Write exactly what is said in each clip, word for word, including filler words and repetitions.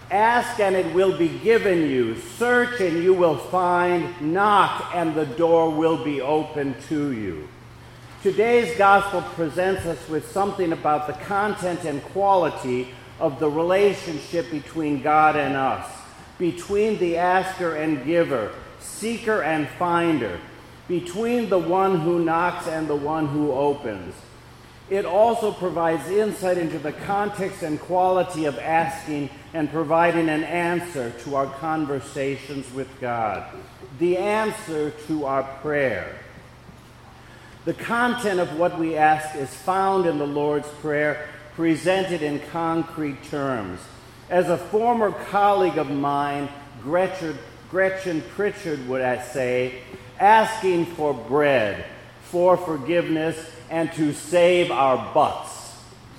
Ask and it will be given you. Search and you will find. Knock and the door will be open to you. Today's gospel presents us with something about the content and quality of the relationship between God and us, between the asker and giver, seeker and finder, between the one who knocks and the one who opens. It also provides insight into the context and quality of asking and providing an answer to our conversations with God, the answer to our prayer. The content of what we ask is found in the Lord's Prayer, presented in concrete terms. As a former colleague of mine, Gretchen, Gretchen Pritchard would say, asking for bread, for forgiveness, and to save our butts.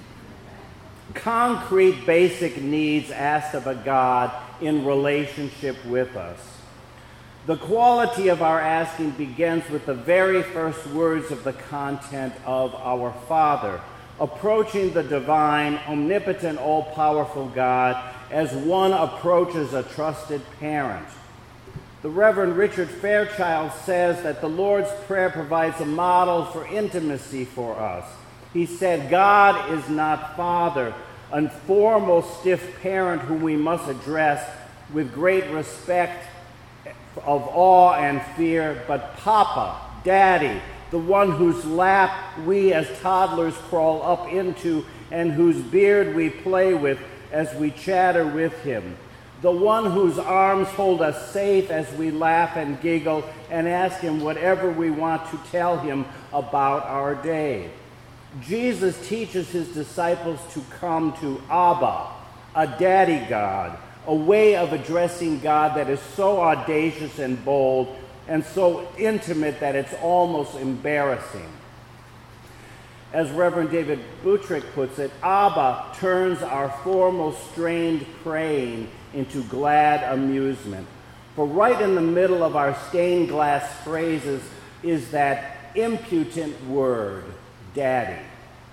Concrete basic needs asked of a God in relationship with us. The quality of our asking begins with the very first words of the content of our Father, approaching the divine, omnipotent, all-powerful God as one approaches a trusted parent. The Reverend Richard Fairchild says that the Lord's Prayer provides a model for intimacy for us. He said, God is not Father, a formal, stiff parent whom we must address with great respect of awe and fear, but Papa, Daddy, the one whose lap we as toddlers crawl up into and whose beard we play with as we chatter with him. The one whose arms hold us safe as we laugh and giggle and ask him whatever we want to tell him about our day. Jesus teaches his disciples to come to Abba, a daddy God, a way of addressing God that is so audacious and bold and so intimate that it's almost embarrassing. As Reverend David Buttrick puts it, Abba turns our formal strained praying into glad amusement. For right in the middle of our stained glass phrases is that impudent word, Daddy.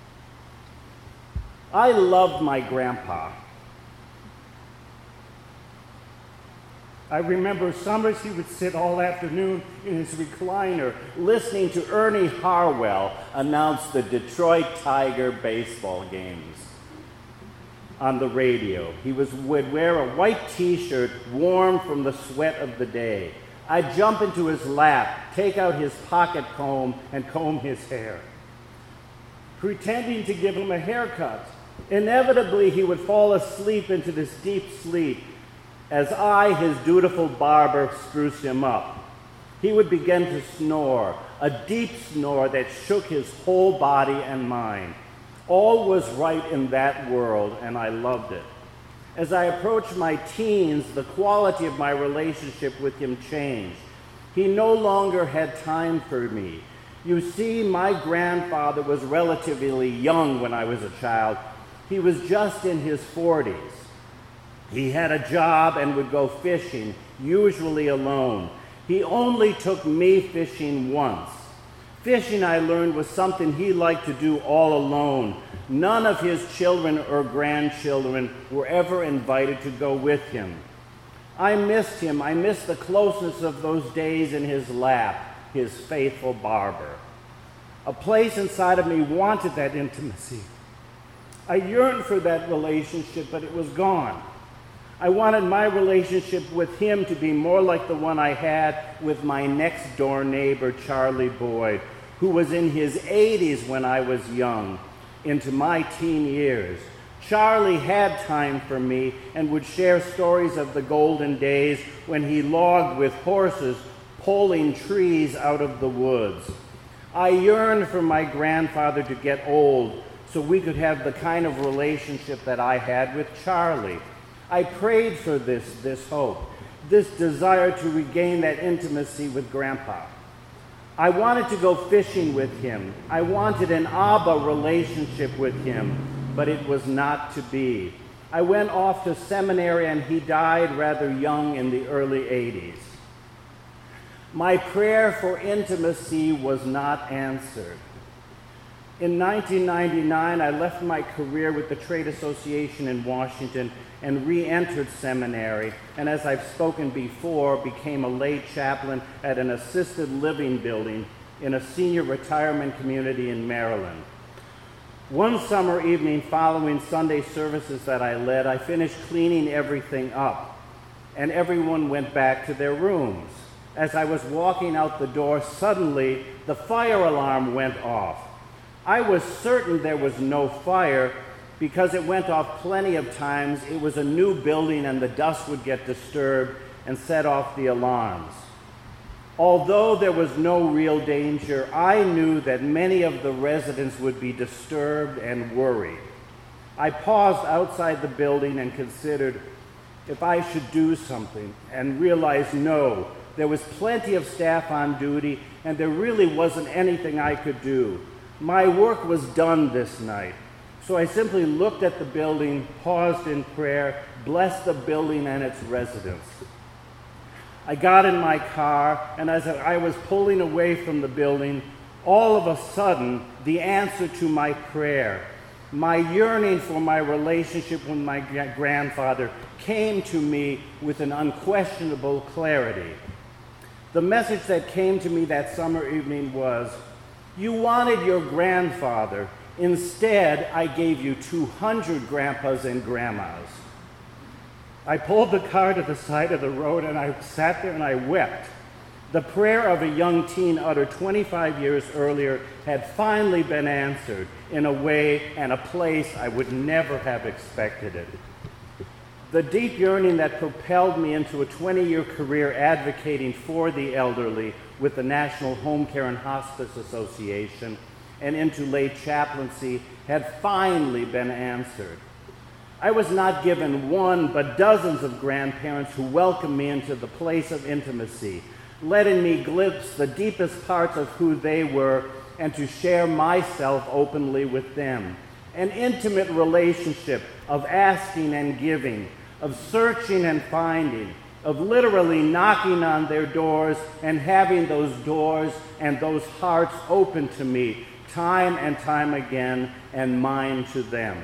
I loved my grandpa. I remember summers he would sit all afternoon in his recliner listening to Ernie Harwell announce the Detroit Tiger baseball games on the radio. He was, would wear a white t-shirt warm from the sweat of the day. I'd jump into his lap, take out his pocket comb, and comb his hair, pretending to give him a haircut. Inevitably, he would fall asleep into this deep sleep as I, his dutiful barber, spruced him up. He would begin to snore, a deep snore that shook his whole body and mind. All was right in that world, and I loved it. As I approached my teens, the quality of my relationship with him changed. He no longer had time for me. You see, my grandfather was relatively young when I was a child. He was just in his forties. He had a job and would go fishing, usually alone. He only took me fishing once. Fishing, I learned, was something he liked to do all alone. None of his children or grandchildren were ever invited to go with him. I missed him. I missed the closeness of those days in his lap, his faithful barber. A place inside of me wanted that intimacy. I yearned for that relationship, but it was gone. I wanted my relationship with him to be more like the one I had with my next-door neighbor, Charlie Boyd, who was in his eighties when I was young, into my teen years. Charlie had time for me and would share stories of the golden days when he logged with horses, pulling trees out of the woods. I yearned for my grandfather to get old so we could have the kind of relationship that I had with Charlie. I prayed for this, this hope, this desire to regain that intimacy with Grandpa. I wanted to go fishing with him. I wanted an Abba relationship with him, but it was not to be. I went off to seminary and he died rather young in the early eighties. My prayer for intimacy was not answered. In nineteen ninety-nine, I left my career with the Trade Association in Washington and re-entered seminary, and as I've spoken before, became a lay chaplain at an assisted living building in a senior retirement community in Maryland. One summer evening following Sunday services that I led, I finished cleaning everything up, and everyone went back to their rooms. As I was walking out the door, suddenly the fire alarm went off. I was certain there was no fire because it went off plenty of times. It was a new building and the dust would get disturbed and set off the alarms. Although there was no real danger, I knew that many of the residents would be disturbed and worried. I paused outside the building and considered if I should do something, and realized no, there was plenty of staff on duty and there really wasn't anything I could do. My work was done this night. So I simply looked at the building, paused in prayer, blessed the building and its residents. I got in my car, and as I was pulling away from the building, all of a sudden, the answer to my prayer, my yearning for my relationship with my grandfather, came to me with an unquestionable clarity. The message that came to me that summer evening was, you wanted your grandfather. Instead, I gave you two hundred grandpas and grandmas. I pulled the car to the side of the road and I sat there and I wept. The prayer of a young teen uttered twenty-five years earlier had finally been answered in a way and a place I would never have expected it. The deep yearning that propelled me into a twenty-year career advocating for the elderly with the National Home Care and Hospice Association and into lay chaplaincy had finally been answered. I was not given one, but dozens of grandparents who welcomed me into the place of intimacy, letting me glimpse the deepest parts of who they were and to share myself openly with them. An intimate relationship of asking and giving, of searching and finding, of literally knocking on their doors and having those doors and those hearts open to me time and time again and mine to them.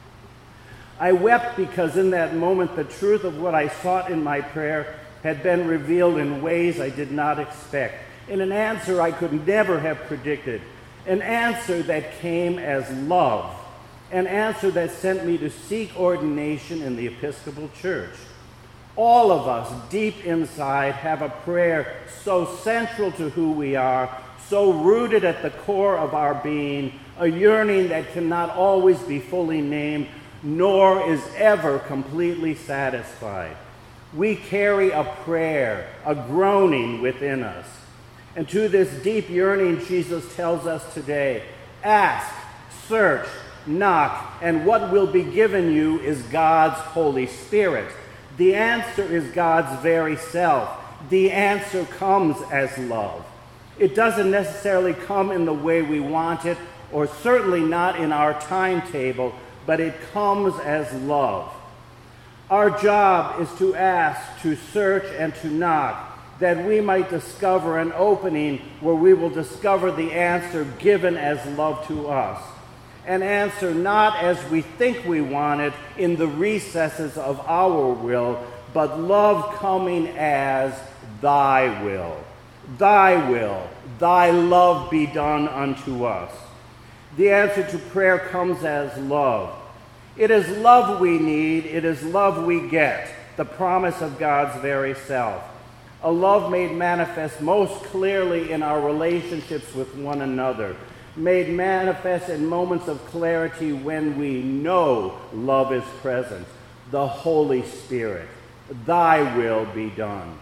I wept because in that moment the truth of what I sought in my prayer had been revealed in ways I did not expect, in an answer I could never have predicted, an answer that came as love, an answer that sent me to seek ordination in the Episcopal Church. All of us, deep inside, have a prayer so central to who we are, so rooted at the core of our being, a yearning that cannot always be fully named, nor is ever completely satisfied. We carry a prayer, a groaning within us. And to this deep yearning, Jesus tells us today, ask, search, knock, and what will be given you is God's Holy Spirit. The answer is God's very self. The answer comes as love. It doesn't necessarily come in the way we want it, or certainly not in our timetable, but it comes as love. Our job is to ask, to search, and to knock, that we might discover an opening where we will discover the answer given as love to us. An answer not as we think we want it in the recesses of our will, but love coming as thy will. Thy will, thy love be done unto us. The answer to prayer comes as love. It is love we need, it is love we get, the promise of God's very self. A love made manifest most clearly in our relationships with one another, made manifest in moments of clarity when we know love is present. The Holy Spirit, thy will be done.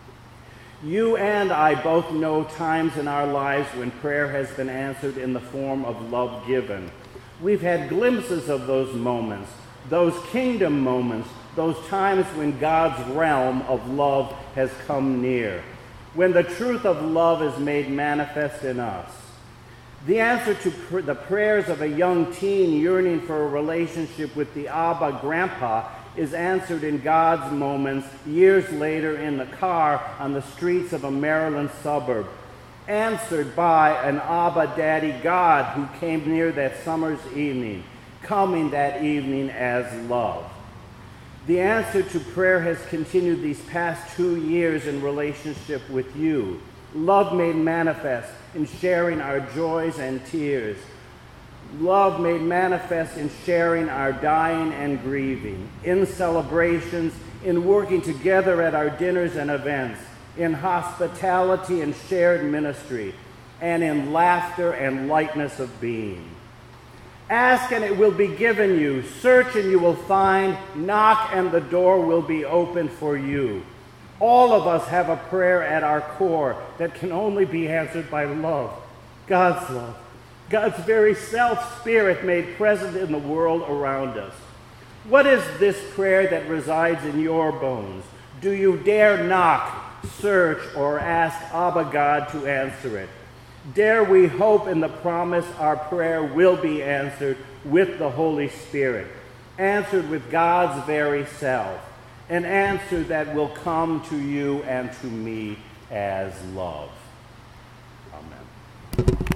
You and I both know times in our lives when prayer has been answered in the form of love given. We've had glimpses of those moments, those kingdom moments, those times when God's realm of love has come near, when the truth of love is made manifest in us. The answer to pr- the prayers of a young teen yearning for a relationship with the Abba Grandpa is answered in God's moments years later in the car on the streets of a Maryland suburb. answered by an Abba Daddy God who came near that summer's evening, coming that evening as love. The answer to prayer has continued these past two years in relationship with you. Love made manifest in sharing our joys and tears. Love made manifest in sharing our dying and grieving, in celebrations, in working together at our dinners and events, in hospitality and shared ministry, and in laughter and lightness of being. Ask and it will be given you. Search and you will find. Knock and the door will be opened for you. All of us have a prayer at our core that can only be answered by love, God's love, God's very self-spirit made present in the world around us. What is this prayer that resides in your bones? Do you dare knock, search, or ask Abba God to answer it? Dare we hope in the promise our prayer will be answered with the Holy Spirit, answered with God's very self, an answer that will come to you and to me as love. Amen.